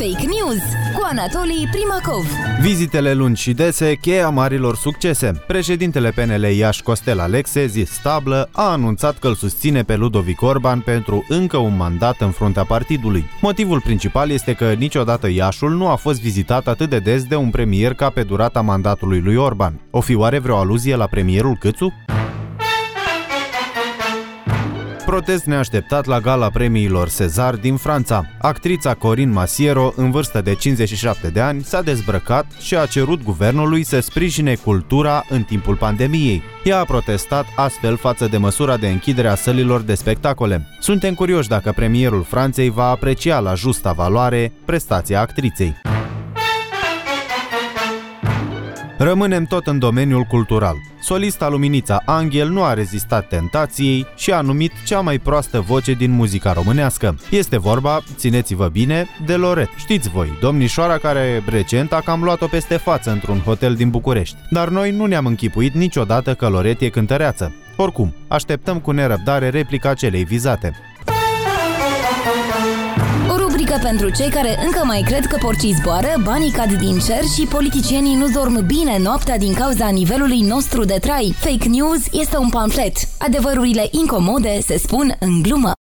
Fake News cu Anatolii Primacov. Vizitele lungi și dese, cheia marilor succese. Președintele PNL Iași, Costel Alexe, zis Stablă, a anunțat că îl susține pe Ludovic Orban pentru încă un mandat în fruntea partidului. Motivul principal este că niciodată Iașul nu a fost vizitat atât de des de un premier ca pe durata mandatului lui Orban. O fi oare vreo aluzie la premierul Câțu? Protest neașteptat la gala premiilor César din Franța. Actrița Corinne Masiero, în vârstă de 57 de ani, s-a dezbrăcat și a cerut guvernului să sprijine cultura în timpul pandemiei. Ea a protestat astfel față de măsura de închidere a sălilor de spectacole. Suntem curioși dacă premierul Franței va aprecia la justa valoare prestația actriței. Rămânem tot în domeniul cultural. Solista Luminița Anghel nu a rezistat tentației și a numit cea mai proastă voce din muzica românească. Este vorba, țineți-vă bine, de Loret. Știți voi, domnișoara care recent a cam luat-o peste față într-un hotel din București. Dar noi nu ne-am închipuit niciodată că Loret e cântăreață. Oricum, așteptăm cu nerăbdare replica celei vizate. O rubrică pentru cei care încă mai cred că porcii zboară, banii cad din cer și politicienii nu dorm bine noaptea din cauza nivelului nostru de trai. Fake News este un pamflet. Adevărurile incomode se spun în glumă.